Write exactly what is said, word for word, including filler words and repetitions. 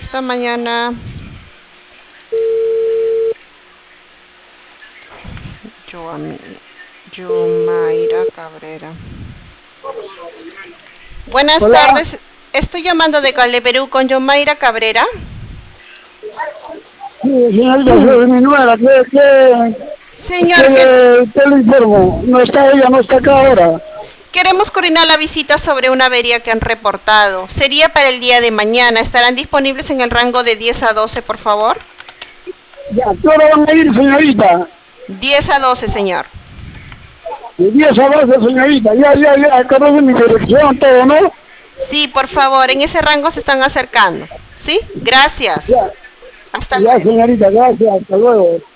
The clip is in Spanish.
esta mañana... Yomaira Cabrera. Buenas Hola. tardes. Estoy llamando de Cale, Perú, con Yomaira Cabrera. Sí, señorita, soy mi nuera. ¿Qué, qué, Señor, qué, que qué le informo? No está ella, no está acá ahora. queremos coordinar la visita sobre una avería que han reportado. Sería para el día de mañana. ¿Estarán disponibles en el rango de diez a doce, por favor? Ya, ¿qué hora van a ir, señorita? diez a doce, señor. De diez a doce, señorita. Ya, ya, ya, acá de mi dirección, todo, ¿no? Sí, por favor, en ese rango se están acercando. ¿Sí? Gracias. Ya, Hasta ya, luego. señorita, gracias, hasta luego.